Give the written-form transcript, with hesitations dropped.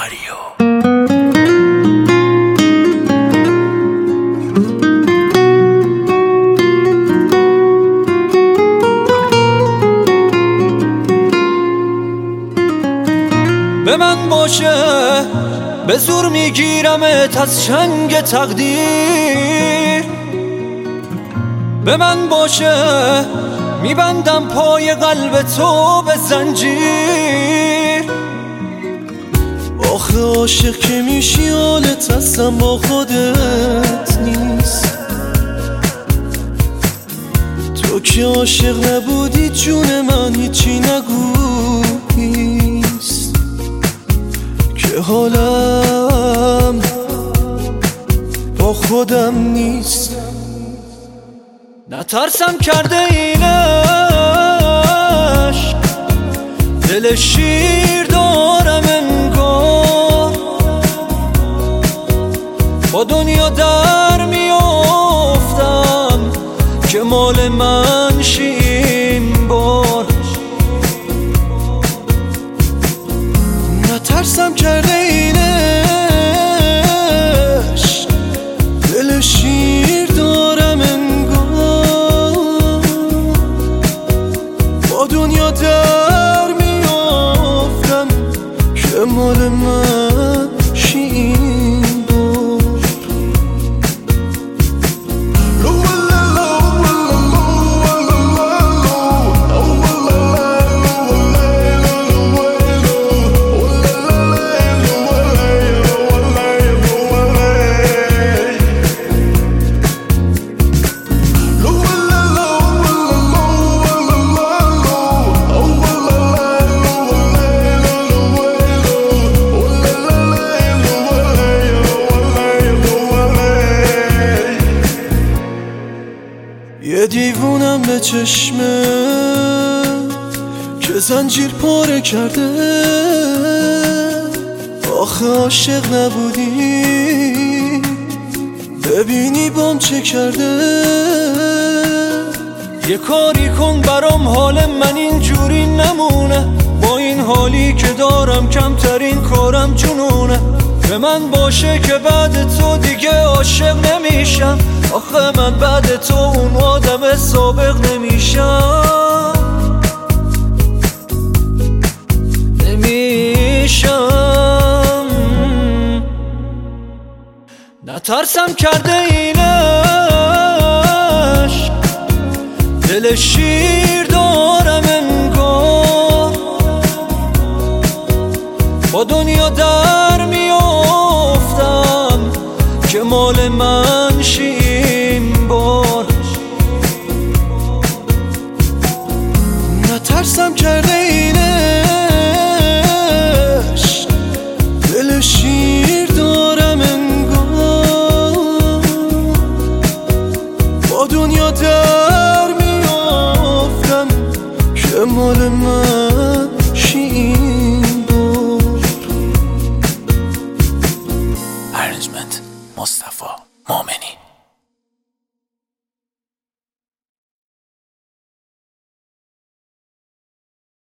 به من باشه به زور میگیرمت از چنگ تقدیر، به من باشه میبندم پای قلب تو به زنجیر. آخه عاشق که میشی حالت اصلا با خودت نیست، تو که عاشق نبودی جون من هیچی نگویست، که حالم با خودم نیست. نترسم کرده این عشق، دل شیر دارم انگار، با دنیا در میافتم که مال من شی این بار. نترسم کرده این عشق، دل شیر دارم انگار، با دنیا در میافتم که مال من شی این بار. یه دیوونم به چشمه که زنجیر پاره کرده، آخه عاشق نبودی ببینی بام چه کرده. یه کاری کن برام حال من اینجوری نمونه، با این حالی که دارم کمترین کارم جنونه. به من باشه که بعد تو دیگه عاشق نمیشم، آخه من بعد تو اون آدم سابق نمیشم. نترسم کرده این عشق، دل شیر دارم انگار، با دنیا در میافتم که مال من